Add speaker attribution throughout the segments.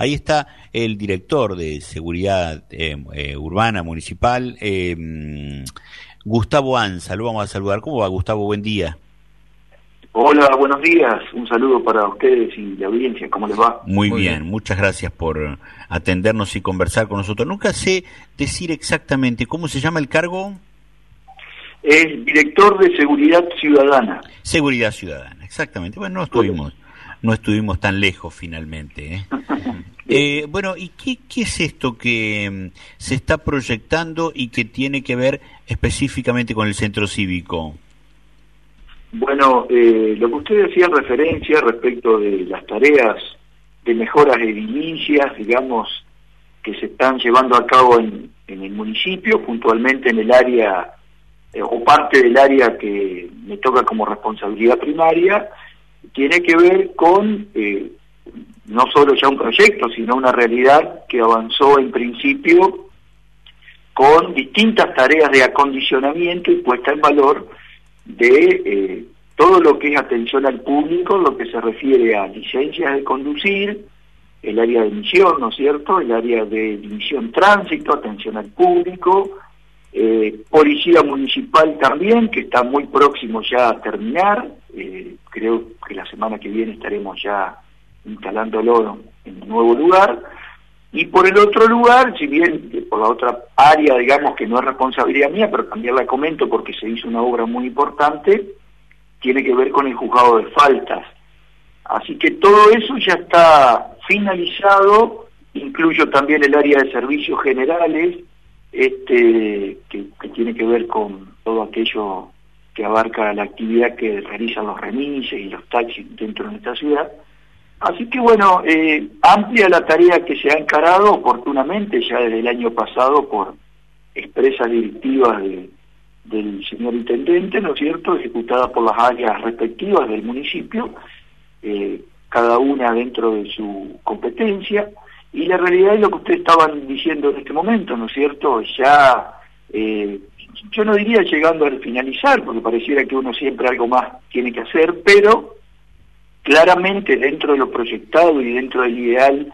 Speaker 1: Ahí está el director de Seguridad Urbana Municipal, Gustavo Anza. Lo vamos a saludar. ¿Cómo va, Gustavo? Buen día.
Speaker 2: Hola, buenos días. Un saludo para ustedes y la audiencia. ¿Cómo les va?
Speaker 1: Muy bien. Muchas gracias por atendernos y conversar con nosotros. Nunca sé decir exactamente cómo se llama el cargo.
Speaker 2: Es director de Seguridad Ciudadana.
Speaker 1: Seguridad Ciudadana, exactamente. Bueno, no estuvimos tan lejos finalmente, ¿eh? Bueno, ¿y qué es esto que se está proyectando y que tiene que ver específicamente con el centro cívico?
Speaker 2: Bueno, lo que usted decía en referencia respecto de las tareas de mejoras edilicias, digamos, que se están llevando a cabo en el municipio, puntualmente en el área o parte del área que me toca como responsabilidad primaria, tiene que ver con no solo ya un proyecto, sino una realidad que avanzó en principio con distintas tareas de acondicionamiento y puesta en valor de todo lo que es atención al público, lo que se refiere a licencias de conducir, el área de emisión, ¿no es cierto?, el área de emisión tránsito, atención al público, policía municipal también, que está muy próximo ya a terminar. Creo que la semana que viene estaremos ya instalándolo en un nuevo lugar. Y por el otro lugar, si bien por la otra área, digamos, que no es responsabilidad mía, pero también la comento porque se hizo una obra muy importante, tiene que ver con el juzgado de faltas. Así que todo eso ya está finalizado, incluyo también el área de servicios generales, que tiene que ver con todo aquello que abarca la actividad que realizan los remises y los taxis dentro de nuestra ciudad. Así que bueno, amplia la tarea que se ha encarado oportunamente ya desde el año pasado por expresas directivas del señor intendente, ¿no es cierto?, ejecutada por las áreas respectivas del municipio, cada una dentro de su competencia. Y la realidad es lo que ustedes estaban diciendo en este momento, ¿no es cierto? Ya, yo no diría llegando al finalizar, porque pareciera que uno siempre algo más tiene que hacer, pero claramente dentro de lo proyectado y dentro del ideal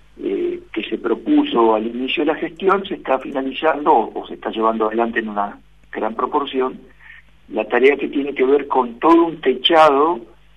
Speaker 2: que se propuso al inicio de la gestión, se está finalizando o se está llevando adelante en una gran proporción la tarea que tiene que ver con todo un techado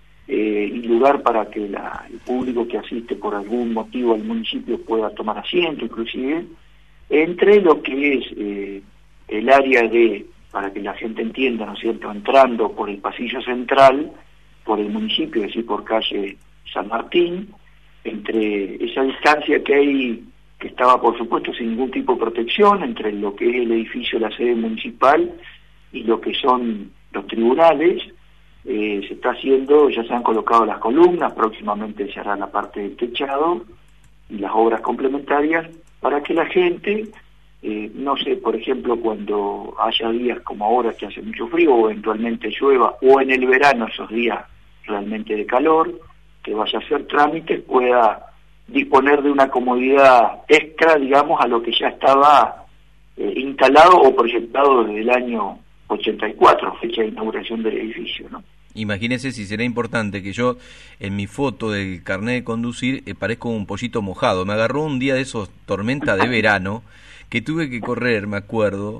Speaker 2: y lugar para que el público que asiste por algún motivo al municipio pueda tomar asiento, inclusive, entre lo que es el área de, para que la gente entienda, ¿no es cierto?, entrando por el pasillo central, por el municipio, es decir, por calle San Martín, entre esa distancia que hay, que estaba por supuesto sin ningún tipo de protección, entre lo que es el edificio de la sede municipal y lo que son los tribunales. Se está haciendo, ya se han colocado las columnas, próximamente se hará la parte del techado y las obras complementarias para que la gente, no sé, por ejemplo, cuando haya días como ahora que hace mucho frío o eventualmente llueva, o en el verano esos días realmente de calor, que vaya a hacer trámites, pueda disponer de una comodidad extra, digamos, a lo que ya estaba instalado o proyectado desde el año 84, fecha de inauguración del edificio, ¿no?
Speaker 3: Imagínese si será importante que yo en mi foto del carnet de conducir parezco un pollito mojado. Me agarró un día de esos tormenta de verano que tuve que correr, me acuerdo,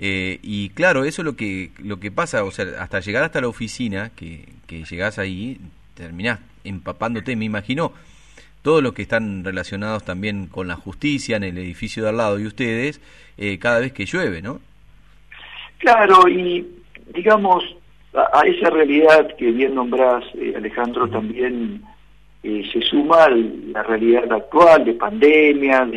Speaker 3: y claro, eso es lo que pasa, o sea, hasta llegar hasta la oficina, que llegás ahí, terminás empapándote, me imagino, todos los que están relacionados también con la justicia en el edificio de al lado y ustedes, cada vez que llueve, ¿no?
Speaker 2: Claro, y digamos, a esa realidad que bien nombrás, Alejandro, también se suma la realidad actual de pandemia,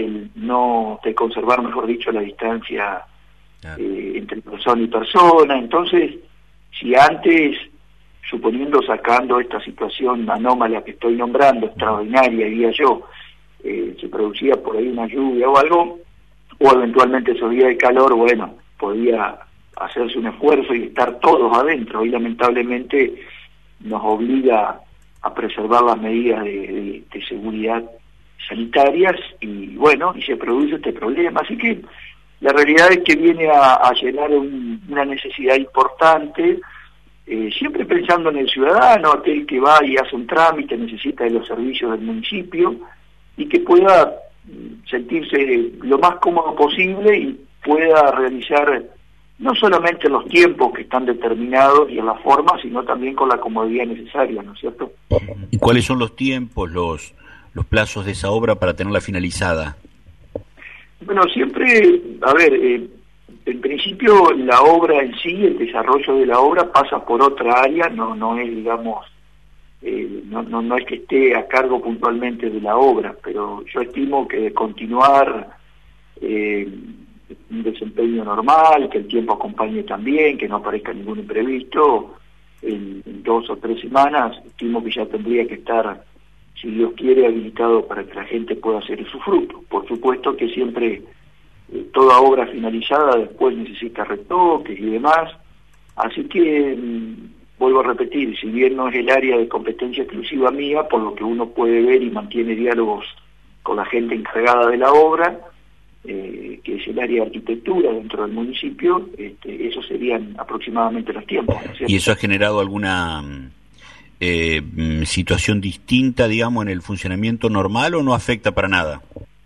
Speaker 2: de conservar, mejor dicho, la distancia entre persona y persona. Entonces, si antes, suponiendo sacando esta situación anómala que estoy nombrando, extraordinaria, diría yo, se producía por ahí una lluvia o algo, o eventualmente esos días de calor, bueno, podía hacerse un esfuerzo y estar todos adentro. Y lamentablemente nos obliga a preservar las medidas de seguridad sanitarias y bueno, y se produce este problema. Así que la realidad es que viene a llenar una necesidad importante, siempre pensando en el ciudadano, aquel que va y hace un trámite, necesita de los servicios del municipio, y que pueda sentirse lo más cómodo posible y pueda realizar no solamente los tiempos que están determinados y en la forma, sino también con la comodidad necesaria, ¿no es cierto?
Speaker 1: ¿Y cuáles son los tiempos, los plazos de esa obra para tenerla finalizada?
Speaker 2: Bueno, siempre, a ver, en principio la obra en sí, el desarrollo de la obra pasa por otra área, no es, digamos, no es que esté a cargo puntualmente de la obra, pero yo estimo que continuar un desempeño normal, que el tiempo acompañe también, que no aparezca ningún imprevisto, en 2 o 3 semanas, estimo que ya tendría que estar, si Dios quiere, habilitado para que la gente pueda hacer su fruto. Por supuesto que siempre toda obra finalizada después necesita retoques y demás, así que vuelvo a repetir, si bien no es el área de competencia exclusiva mía, por lo que uno puede ver y mantiene diálogos con la gente encargada de la obra, que es el área de arquitectura dentro del municipio, esos serían aproximadamente los tiempos, ¿no es cierto?
Speaker 1: ¿Y eso ha generado alguna situación distinta, digamos, en el funcionamiento normal o no afecta para nada?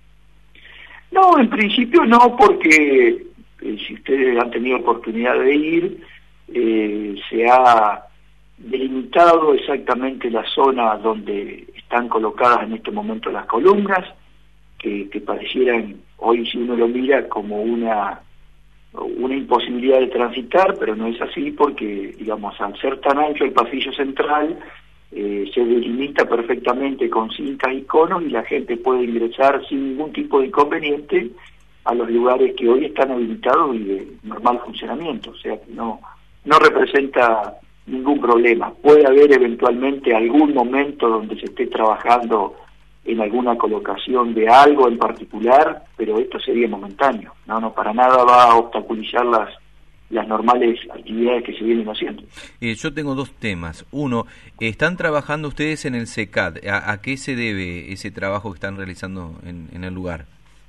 Speaker 2: No, en principio no, porque si ustedes han tenido oportunidad de ir, se ha delimitado exactamente la zona donde están colocadas en este momento las columnas, que parecieran, hoy si uno lo mira, como una imposibilidad de transitar, pero no es así porque, digamos, al ser tan ancho el pasillo central, se delimita perfectamente con cintas y conos y la gente puede ingresar sin ningún tipo de inconveniente a los lugares que hoy están habilitados y de normal funcionamiento, o sea que no representa ningún problema. Puede haber eventualmente algún momento donde se esté trabajando en alguna colocación de algo en particular, pero esto sería momentáneo, no para nada va a obstaculizar las normales actividades que se vienen haciendo.
Speaker 3: Yo tengo 2 temas. Uno, ¿están trabajando ustedes en el CECAD? ¿A qué se debe ese trabajo que están realizando en el lugar?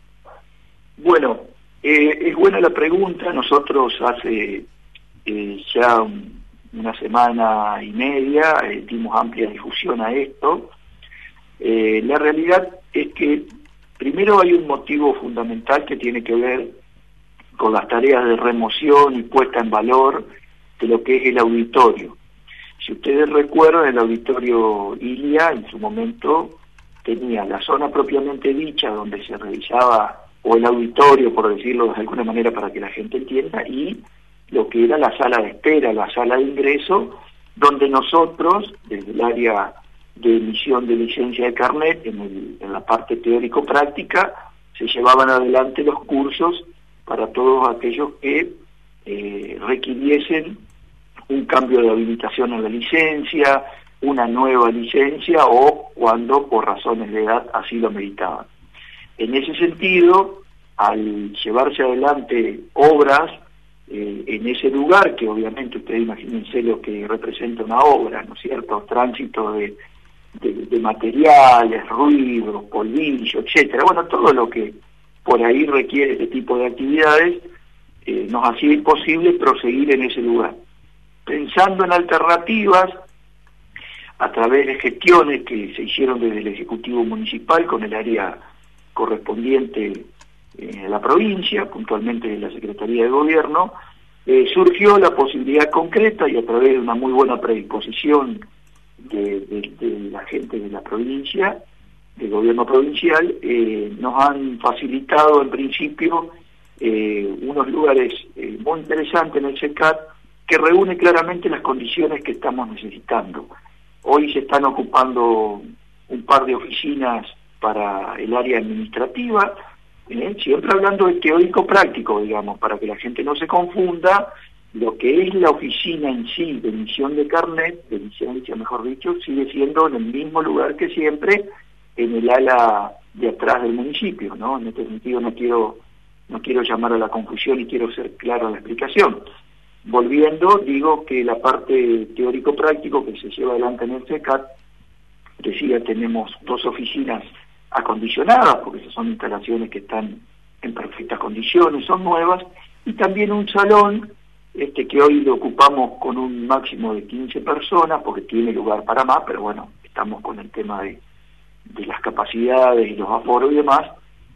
Speaker 2: Bueno, es buena la pregunta. Nosotros hace ya una semana y media dimos amplia difusión a esto. La realidad es que primero hay un motivo fundamental que tiene que ver con las tareas de remoción y puesta en valor de lo que es el auditorio. Si ustedes recuerdan, el auditorio Ilia en su momento tenía la zona propiamente dicha donde se realizaba, o el auditorio, por decirlo de alguna manera para que la gente entienda, y lo que era la sala de espera, la sala de ingreso, donde nosotros, desde el área de emisión de licencia de carnet, en la parte teórico-práctica, se llevaban adelante los cursos para todos aquellos que requiriesen un cambio de habilitación a la licencia, una nueva licencia o cuando por razones de edad así lo meritaban. En ese sentido, al llevarse adelante obras en ese lugar, que obviamente ustedes imagínense lo que representa una obra, ¿no es cierto?, tránsito de materiales, ruido, polvillo, etcétera, bueno, todo lo que por ahí requiere este tipo de actividades, nos hacía imposible proseguir en ese lugar. Pensando en alternativas, a través de gestiones que se hicieron desde el Ejecutivo Municipal con el área correspondiente en la provincia, puntualmente de la Secretaría de Gobierno, surgió la posibilidad concreta y a través de una muy buena predisposición de la gente de la provincia, del gobierno provincial, nos han facilitado en principio unos lugares muy interesantes en el CECAD que reúne claramente las condiciones que estamos necesitando. Hoy se están ocupando un par de oficinas para el área administrativa, siempre hablando de teórico práctico, digamos, para que la gente no se confunda. Lo que es la oficina en sí de emisión de carnet, de licencia mejor dicho, sigue siendo en el mismo lugar que siempre, en el ala de atrás del municipio, ¿no? En este sentido no quiero llamar a la confusión y quiero ser claro en la explicación. Volviendo, digo que la parte teórico-práctico que se lleva adelante en el CECAD, decía, tenemos 2 oficinas acondicionadas, porque esas son instalaciones que están en perfectas condiciones, son nuevas, y también un salón que hoy lo ocupamos con un máximo de 15 personas, porque tiene lugar para más, pero bueno, estamos con el tema de de las capacidades y los aforos y demás,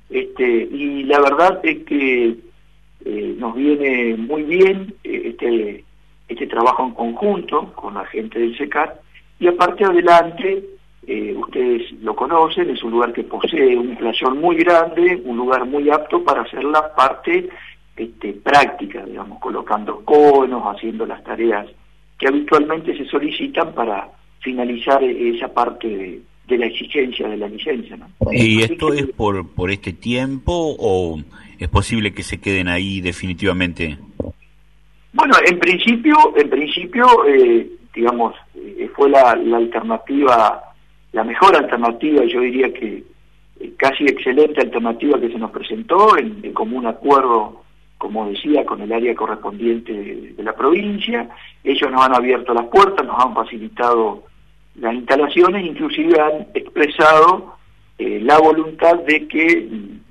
Speaker 2: y la verdad es que nos viene muy bien este trabajo en conjunto con la gente del SECAT, y aparte adelante, ustedes lo conocen, es un lugar que posee un playón muy grande, un lugar muy apto para hacer la parte práctica, digamos, colocando conos, haciendo las tareas que habitualmente se solicitan para finalizar esa parte de la exigencia de la licencia, ¿no?
Speaker 1: ¿Y esto es por este tiempo o es posible que se queden ahí definitivamente?
Speaker 2: Bueno, en principio, digamos, fue la alternativa, la mejor alternativa, yo diría que casi excelente alternativa que se nos presentó en común acuerdo, como decía, con el área correspondiente de la provincia. Ellos nos han abierto las puertas, nos han facilitado las instalaciones, inclusive han expresado la voluntad de que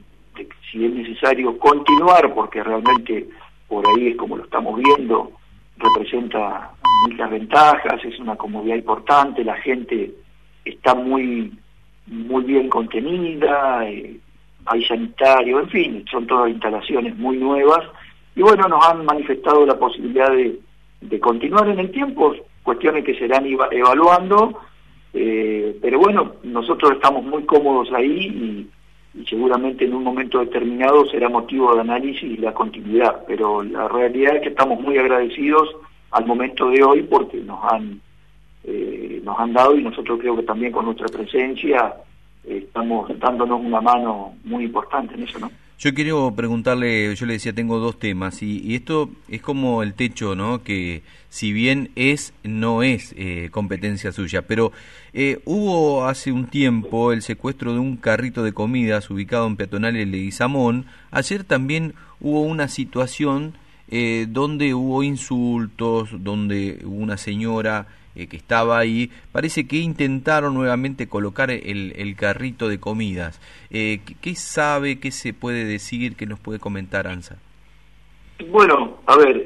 Speaker 2: si es necesario continuar, porque realmente por ahí es como lo estamos viendo, representa muchas ventajas, es una comodidad importante, la gente está muy bien contenida, hay sanitario, en fin, son todas instalaciones muy nuevas, y bueno, nos han manifestado la posibilidad de continuar en el tiempo, cuestiones que serán evaluando, pero bueno, nosotros estamos muy cómodos ahí y seguramente en un momento determinado será motivo de análisis la continuidad, pero la realidad es que estamos muy agradecidos al momento de hoy porque nos han dado, y nosotros creo que también con nuestra presencia estamos dándonos una mano muy importante en eso, ¿no?
Speaker 3: Yo quiero preguntarle, yo le decía, tengo dos temas, y esto es como el techo, ¿no? Que si bien no es competencia suya, pero hubo hace un tiempo el secuestro de un carrito de comidas ubicado en Peatonal El Leguizamón. Ayer también hubo una situación donde hubo insultos, donde hubo una señora que estaba ahí. Parece que intentaron nuevamente colocar el carrito de comidas. ¿Qué sabe, qué se puede decir, qué nos puede comentar, ANSA?
Speaker 2: Bueno, a ver,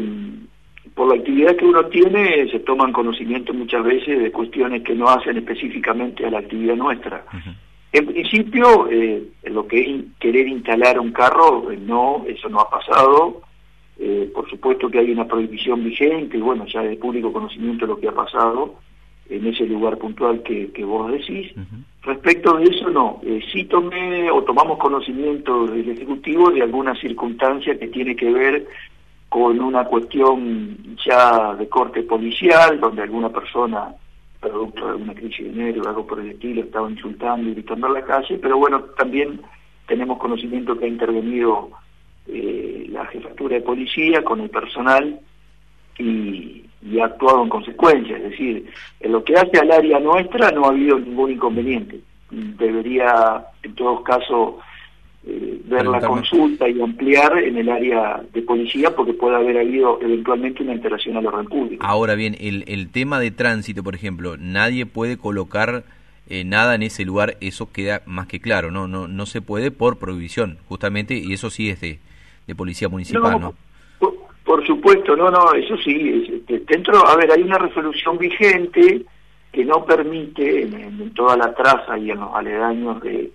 Speaker 2: por la actividad que uno tiene se toman conocimiento muchas veces de cuestiones que no hacen específicamente a la actividad nuestra. Uh-huh. En principio, lo que es querer instalar un carro, no, eso no ha pasado. Por supuesto que hay una prohibición vigente, y bueno, ya es de público conocimiento lo que ha pasado en ese lugar puntual que vos decís. Uh-huh. Respecto de eso, no. Sí tomamos conocimiento del Ejecutivo de alguna circunstancia que tiene que ver con una cuestión ya de corte policial, donde alguna persona, producto de alguna crisis de dinero o algo por el estilo, estaba insultando y gritando en la calle, pero bueno, también tenemos conocimiento que ha intervenido la jefatura de policía con el personal y ha actuado en consecuencia, es decir, en lo que hace al área nuestra no ha habido ningún inconveniente. Debería en todos casos ver la consulta y ampliar en el área de policía porque puede haber habido eventualmente una alteración al orden público.
Speaker 3: Ahora bien, el tema de tránsito, por ejemplo, nadie puede colocar nada en ese lugar, eso queda más que claro, no se puede por prohibición, justamente, y eso sí es de policía municipal, ¿no?
Speaker 2: Por supuesto, eso sí, dentro, a ver, hay una resolución vigente que no permite en toda la traza y en los aledaños de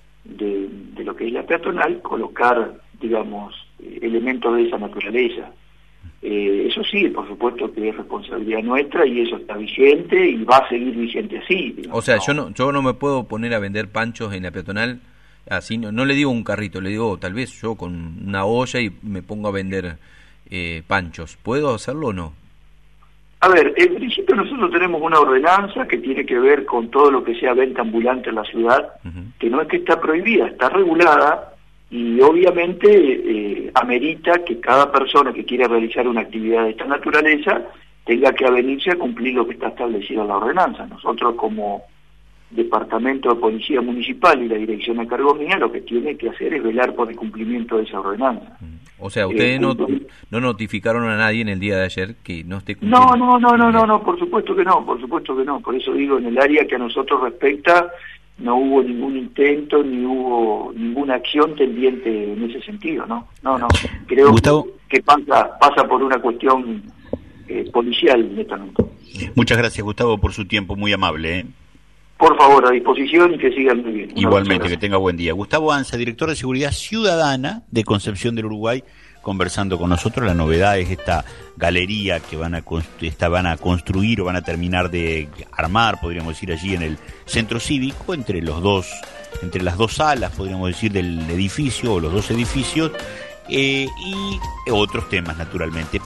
Speaker 2: lo que es la peatonal colocar, digamos, elementos de esa naturaleza. Eso sí, por supuesto que es responsabilidad nuestra y eso está vigente y va a seguir vigente así. Digamos,
Speaker 3: o sea, yo no me puedo poner a vender panchos en la peatonal. Así no le digo un carrito, le digo tal vez yo con una olla y me pongo a vender panchos. ¿Puedo hacerlo o no?
Speaker 2: A ver, en principio nosotros tenemos una ordenanza que tiene que ver con todo lo que sea venta ambulante en la ciudad, uh-huh, que no es que está prohibida, está regulada y obviamente amerita que cada persona que quiera realizar una actividad de esta naturaleza tenga que avenirse a cumplir lo que está establecido en la ordenanza. Nosotros como Departamento de Policía Municipal y la Dirección a cargo mía lo que tiene que hacer es velar por el cumplimiento de esa ordenanza.
Speaker 3: O sea, ustedes no notificaron a nadie en el día de ayer que no esté cumpliendo.
Speaker 2: No, por supuesto que no, por eso digo, en el área que a nosotros respecta no hubo ningún intento ni hubo ninguna acción tendiente en ese sentido, no, creo
Speaker 1: Gustavo,
Speaker 2: que pasa por una cuestión policial netamente.
Speaker 1: Muchas gracias, Gustavo, por su tiempo, muy amable,
Speaker 2: Por favor, a disposición y que sigan muy bien.
Speaker 1: Igualmente, que tenga buen día. Gustavo Anza, director de Seguridad Ciudadana de Concepción del Uruguay, conversando con nosotros. La novedad es esta galería que van a construir o van a terminar de armar, podríamos decir, allí en el centro cívico, entre las dos salas, podríamos decir, del edificio o los dos edificios, y otros temas, naturalmente.